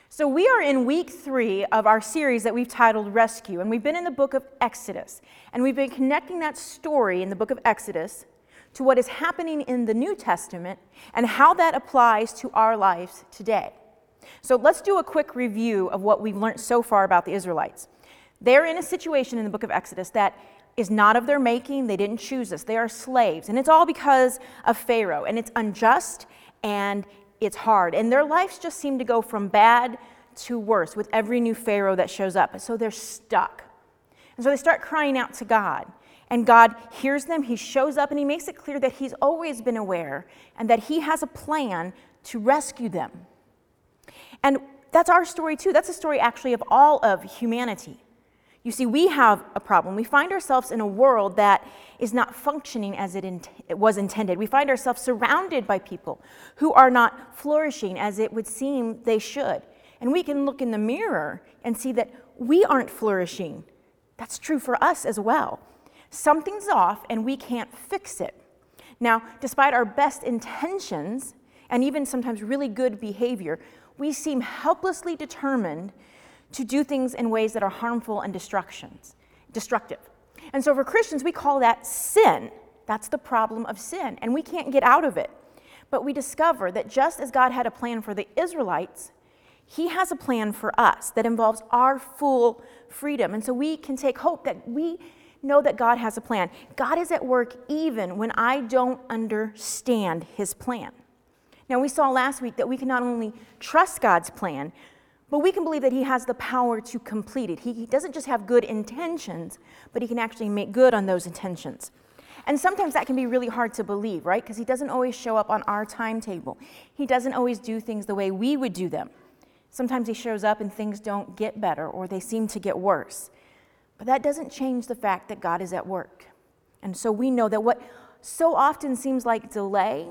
So we are in week 3 of our series that we've titled Rescue, and we've been in the book of Exodus, and we've been connecting that story in the book of Exodus to what is happening in the New Testament and how that applies to our lives today. So let's do a quick review of what we've learned so far about the Israelites. They're in a situation in the book of Exodus that is not of their making. They didn't choose this. They are slaves, and it's all because of Pharaoh, and it's unjust and it's hard, and their lives just seem to go from bad to worse with every new Pharaoh that shows up, and so they're stuck. And so they start crying out to God, and God hears them. He shows up, and he makes it clear that he's always been aware and that he has a plan to rescue them. And that's our story too. That's a story actually of all of humanity. You see, we have a problem. We find ourselves in a world that is not functioning as it was intended. We find ourselves surrounded by people who are not flourishing as it would seem they should. And we can look in the mirror and see that we aren't flourishing. That's true for us as well. Something's off and we can't fix it. Now, despite our best intentions and even sometimes really good behavior, we seem helplessly determined to do things in ways that are harmful and destructive. And so for Christians, we call that sin. That's the problem of sin, and we can't get out of it. But we discover that just as God had a plan for the Israelites, he has a plan for us that involves our full freedom. And so we can take hope that we know that God has a plan. God is at work even when I don't understand his plan. Now, we saw last week that we can not only trust God's plan, but we can believe that he has the power to complete it. He doesn't just have good intentions, but he can actually make good on those intentions. And sometimes that can be really hard to believe, right? Because he doesn't always show up on our timetable. He doesn't always do things the way we would do them. Sometimes he shows up and things don't get better or they seem to get worse. But that doesn't change the fact that God is at work. And so we know that what so often seems like delay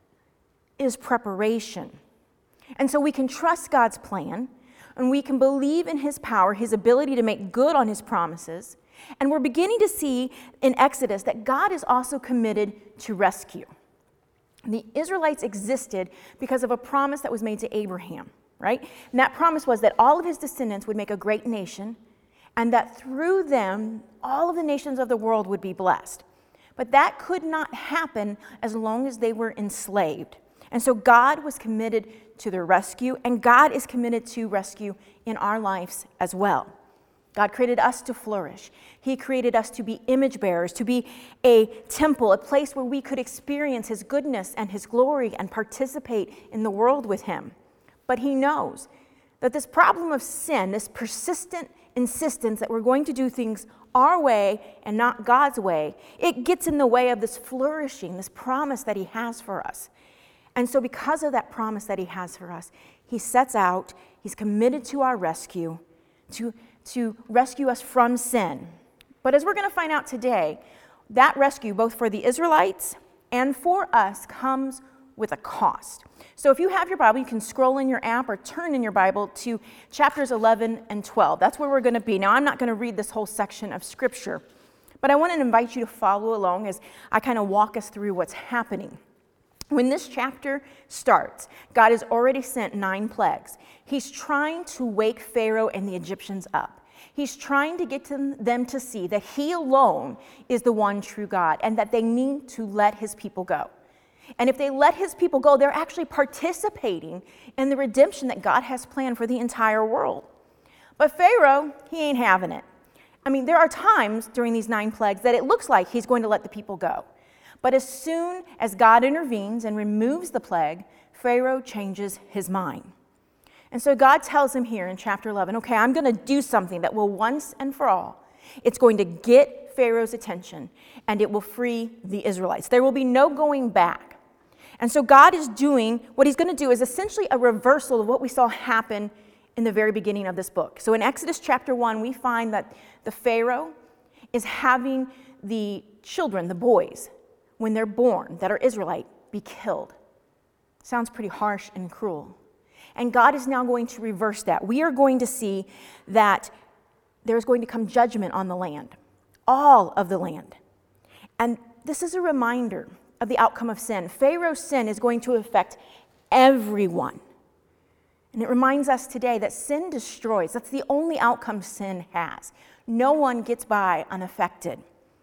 is preparation. And so we can trust God's plan, and we can believe in his power, his ability to make good on his promises. And we're beginning to see in Exodus that God is also committed to rescue. The Israelites existed because of a promise that was made to Abraham, right? And that promise was that all of his descendants would make a great nation, and that through them, all of the nations of the world would be blessed. But that could not happen as long as they were enslaved. And so God was committed to their rescue, and God is committed to rescue in our lives as well. God created us to flourish. He created us to be image bearers, to be a temple, a place where we could experience his goodness and his glory and participate in the world with him. But he knows that this problem of sin, this persistent insistence that we're going to do things our way and not God's way, it gets in the way of this flourishing, this promise that he has for us. And so because of that promise that he has for us, he sets out, he's committed to our rescue, to rescue us from sin. But as we're going to find out today, that rescue, both for the Israelites and for us, comes with a cost. So if you have your Bible, you can scroll in your app or turn in your Bible to chapters 11 and 12. That's where we're going to be. Now, I'm not going to read this whole section of Scripture, but I want to invite you to follow along as I kind of walk us through what's happening. When this chapter starts, God has already sent 9 plagues. He's trying to wake Pharaoh and the Egyptians up. He's trying to get them to see that he alone is the one true God and that they need to let his people go. And if they let his people go, they're actually participating in the redemption that God has planned for the entire world. But Pharaoh, he ain't having it. I mean, there are times during these 9 plagues that it looks like he's going to let the people go. But as soon as God intervenes and removes the plague, Pharaoh changes his mind. And so God tells him here in chapter 11, okay, I'm going to do something that will once and for all, it's going to get Pharaoh's attention and it will free the Israelites. There will be no going back. And so God is doing, what he's going to do is essentially a reversal of what we saw happen in the very beginning of this book. So in Exodus chapter 1, we find that the Pharaoh is having the children, the boys, when they're born, that are Israelite, be killed. Sounds pretty harsh and cruel. And God is now going to reverse that. We are going to see that there's going to come judgment on the land, all of the land. And this is a reminder of the outcome of sin. Pharaoh's sin is going to affect everyone. And it reminds us today that sin destroys. That's the only outcome sin has. No one gets by unaffected.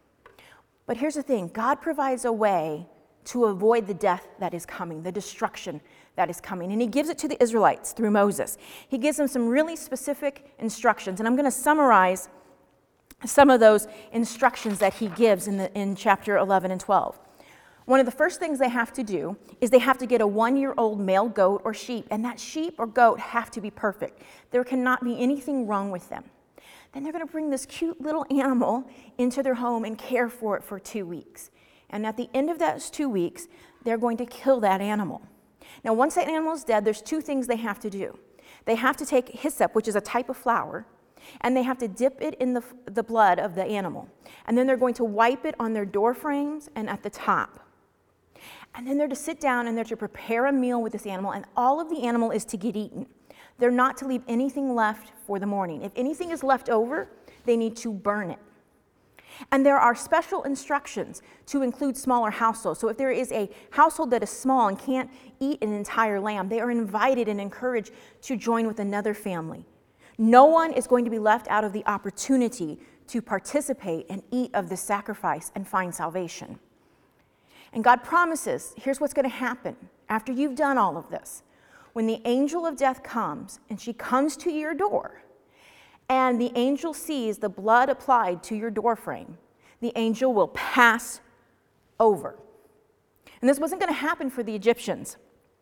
But here's the thing, God provides a way to avoid the death that is coming, the destruction that is coming. And he gives it to the Israelites through Moses. He gives them some really specific instructions. And I'm going to summarize some of those instructions that he gives in chapter 11 and 12. One of the first things they have to do is they have to get a 1-year-old male goat or sheep. And that sheep or goat have to be perfect. There cannot be anything wrong with them. Then they're going to bring this cute little animal into their home and care for it for 2 weeks. And at the end of those 2 weeks, they're going to kill that animal. Now, once that animal is dead, there's 2 things they have to do. They have to take hyssop, which is a type of flour, and they have to dip it in the blood of the animal. And then they're going to wipe it on their door frames and at the top. And then they're to sit down and they're to prepare a meal with this animal, and all of the animal is to get eaten. They're not to leave anything left for the morning. If anything is left over, they need to burn it. And there are special instructions to include smaller households. So if there is a household that is small and can't eat an entire lamb, they are invited and encouraged to join with another family. No one is going to be left out of the opportunity to participate and eat of the sacrifice and find salvation. And God promises, here's what's going to happen after you've done all of this. When the angel of death comes and she comes to your door, and the angel sees the blood applied to your doorframe, the angel will pass over. And this wasn't going to happen for the Egyptians.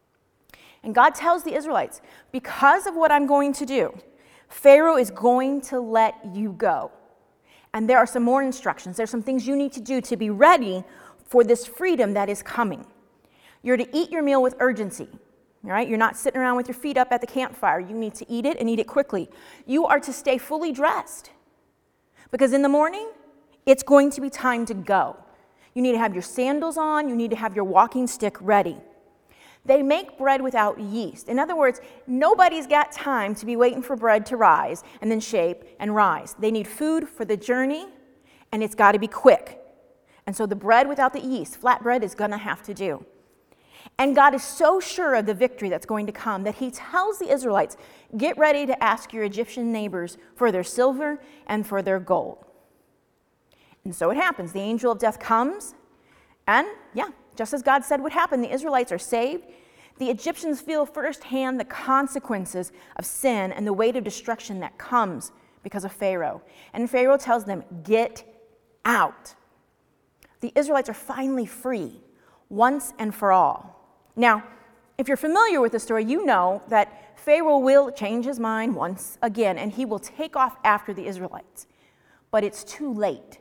And God tells the Israelites, because of what I'm going to do, Pharaoh is going to let you go. And there are some more instructions. There's some things you need to do to be ready for this freedom that is coming. You're to eat your meal with urgency. All right? You're not sitting around with your feet up at the campfire. You need to eat it and eat it quickly. You are to stay fully dressed because in the morning, it's going to be time to go. You need to have your sandals on. You need to have your walking stick ready. They make bread without yeast. In other words, nobody's got time to be waiting for bread to rise and then shape and rise. They need food for the journey, and it's got to be quick. And so the bread without the yeast, flat bread, is going to have to do. And God is so sure of the victory that's going to come that he tells the Israelites, get ready to ask your Egyptian neighbors for their silver and for their gold. And so it happens. The angel of death comes, and just as God said would happen, the Israelites are saved. The Egyptians feel firsthand the consequences of sin and the weight of destruction that comes because of Pharaoh. And Pharaoh tells them, get out. The Israelites are finally free, once and for all. Now, if you're familiar with the story, you know that Pharaoh will change his mind once again, and he will take off after the Israelites. But it's too late.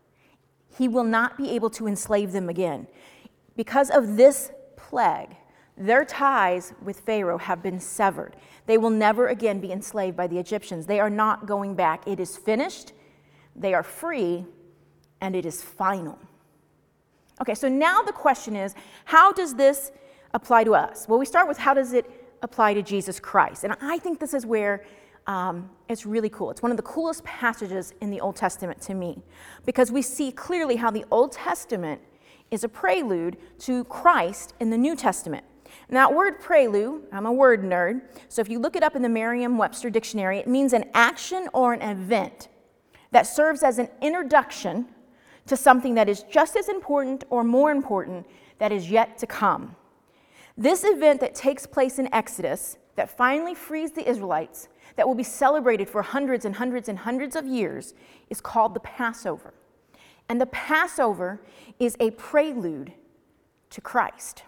He will not be able to enslave them again. Because of this plague, their ties with Pharaoh have been severed. They will never again be enslaved by the Egyptians. They are not going back. It is finished, they are free, and it is final. Okay, so now the question is, how does this apply to us? Well, we start with how does it apply to Jesus Christ? And I think this is where it's really cool. It's one of the coolest passages in the Old Testament to me, because we see clearly how the Old Testament is a prelude to Christ in the New Testament. And that word prelude, I'm a word nerd, so if you look it up in the Merriam-Webster dictionary, it means an action or an event that serves as an introduction to something that is just as important or more important that is yet to come. This event that takes place in Exodus, that finally frees the Israelites, that will be celebrated for hundreds and hundreds and hundreds of years, is called the Passover. And the Passover is a prelude to Christ.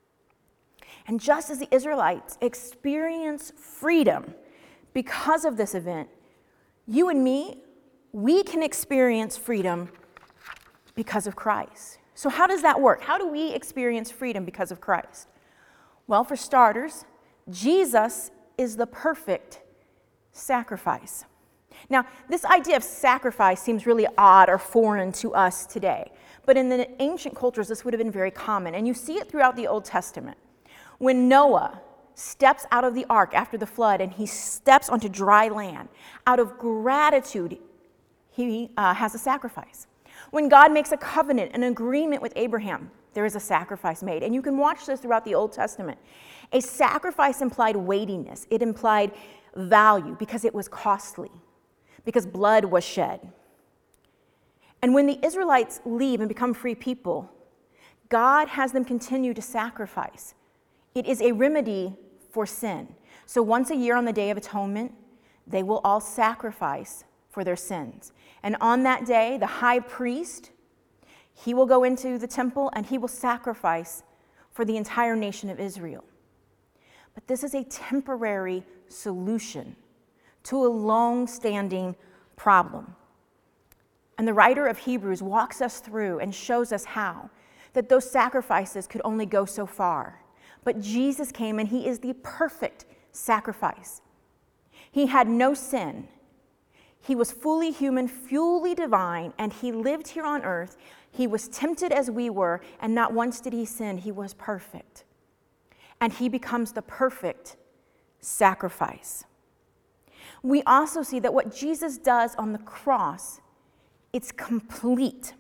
And just as the Israelites experience freedom because of this event, you and me, we can experience freedom because of Christ. So how does that work? How do we experience freedom because of Christ? Well, for starters, Jesus is the perfect sacrifice. Now, this idea of sacrifice seems really odd or foreign to us today, but in the ancient cultures, this would have been very common, and you see it throughout the Old Testament. When Noah steps out of the ark after the flood and he steps onto dry land, out of gratitude, he has a sacrifice. When God makes a covenant, an agreement with Abraham, there is a sacrifice made. And you can watch this throughout the Old Testament. A sacrifice implied weightiness. It implied value because it was costly, because blood was shed. And when the Israelites leave and become free people, God has them continue to sacrifice. It is a remedy for sin. So once a year on the Day of Atonement, they will all sacrifice for their sins. And on that day, the high priest, he will go into the temple and he will sacrifice for the entire nation of Israel. But this is a temporary solution to a long-standing problem. And the writer of Hebrews walks us through and shows us how that those sacrifices could only go so far. But Jesus came and he is the perfect sacrifice. He had no sin. He was fully human, fully divine, and he lived here on earth. He was tempted as we were, and not once did he sin. He was perfect. And he becomes the perfect sacrifice. We also see that what Jesus does on the cross, it's complete.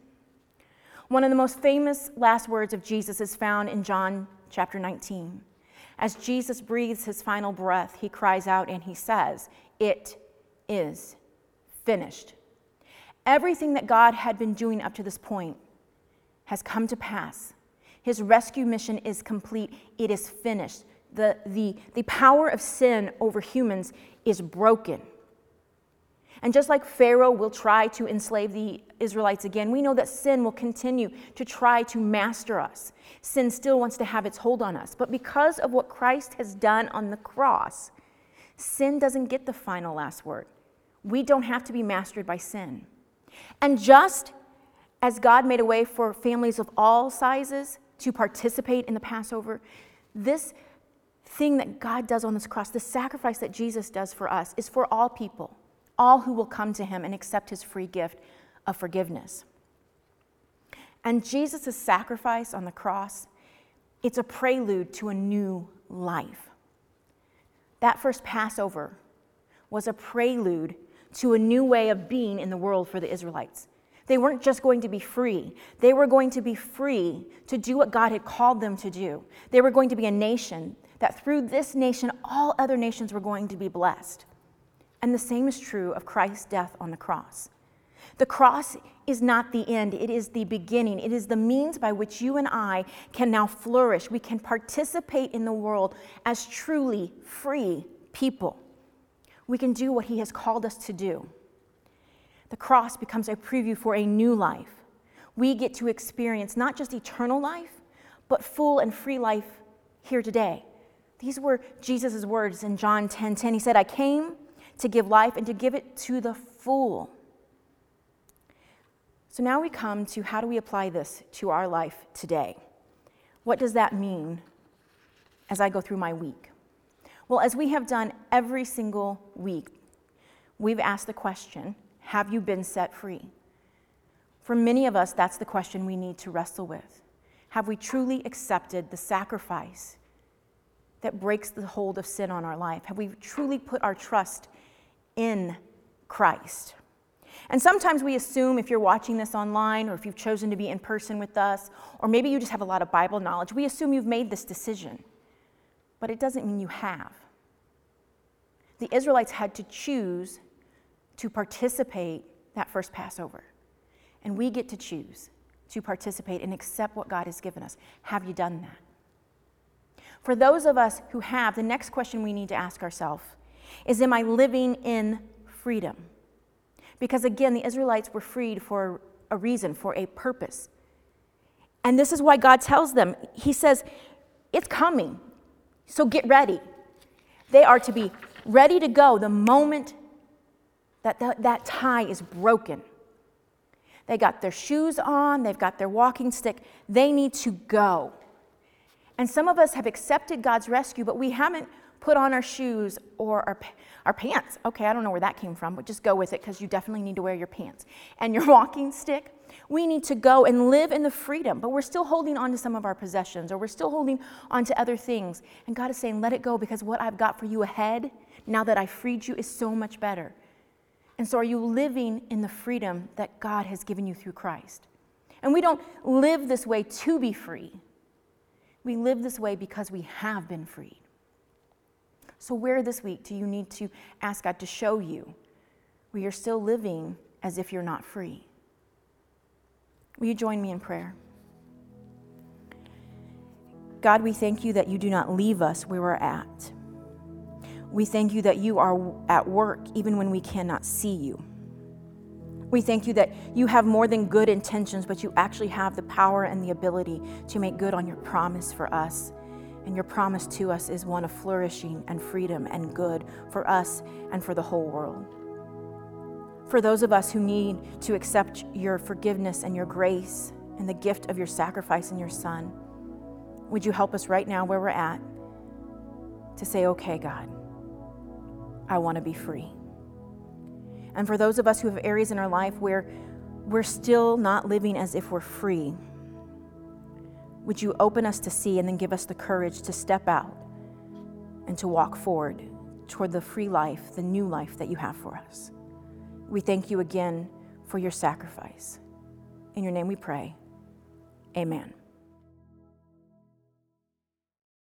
One of the most famous last words of Jesus is found in John chapter 19. As Jesus breathes his final breath, he cries out and he says, "It is finished." Everything that God had been doing up to this point has come to pass. His rescue mission is complete. It is finished. The power of sin over humans is broken. And just like Pharaoh will try to enslave the Israelites again, we know that sin will continue to try to master us. Sin still wants to have its hold on us. But because of what Christ has done on the cross, sin doesn't get the final last word. We don't have to be mastered by sin. And just as God made a way for families of all sizes to participate in the Passover, this thing that God does on this cross, the sacrifice that Jesus does for us, is for all people, all who will come to him and accept his free gift of forgiveness. And Jesus' sacrifice on the cross, it's a prelude to a new life. That first Passover was a prelude to a new way of being in the world for the Israelites. They weren't just going to be free. They were going to be free to do what God had called them to do. They were going to be a nation that through this nation, all other nations were going to be blessed. And the same is true of Christ's death on the cross. The cross is not the end. It is the beginning. It is the means by which you and I can now flourish. We can participate in the world as truly free people. We can do what he has called us to do. The cross becomes a preview for a new life. We get to experience not just eternal life, but full and free life here today. These were Jesus' words in John 10:10. He said, "I came to give life and to give it to the full." So now we come to how do we apply this to our life today? What does that mean as I go through my week? Well, as we have done every single week, we've asked the question, have you been set free? For many of us, that's the question we need to wrestle with. Have we truly accepted the sacrifice that breaks the hold of sin on our life? Have we truly put our trust in Christ? And sometimes we assume if you're watching this online or if you've chosen to be in person with us, or maybe you just have a lot of Bible knowledge, we assume you've made this decision. But it doesn't mean you have. The Israelites had to choose to participate that first Passover. And we get to choose to participate and accept what God has given us. Have you done that? For those of us who have, the next question we need to ask ourselves is, am I living in freedom? Because again, the Israelites were freed for a reason, for a purpose. And this is why God tells them, he says, it's coming, so get ready. They are to be ready to go the moment that tie is broken. They got their shoes on, they've got their walking stick, they need to go. And some of us have accepted God's rescue, but we haven't put on our shoes or our pants. Okay, I don't know where that came from, but just go with it because you definitely need to wear your pants. And your walking stick, we need to go and live in the freedom, but we're still holding on to some of our possessions or we're still holding on to other things. And God is saying, let it go because what I've got for you ahead, now that I freed you, is so much better. And so are you living in the freedom that God has given you through Christ? And we don't live this way to be free. We live this way because we have been freed. So where this week do you need to ask God to show you where you're still living as if you're not free? Will you join me in prayer? God, we thank you that you do not leave us where we're at. We thank you that you are at work even when we cannot see you. We thank you that you have more than good intentions, but you actually have the power and the ability to make good on your promise for us. And your promise to us is one of flourishing and freedom and good for us and for the whole world. For those of us who need to accept your forgiveness and your grace and the gift of your sacrifice in your Son, would you help us right now where we're at to say, okay, God, I want to be free. And for those of us who have areas in our life where we're still not living as if we're free, would you open us to see and then give us the courage to step out and to walk forward toward the free life, the new life that you have for us. We thank you again for your sacrifice. In your name we pray. Amen.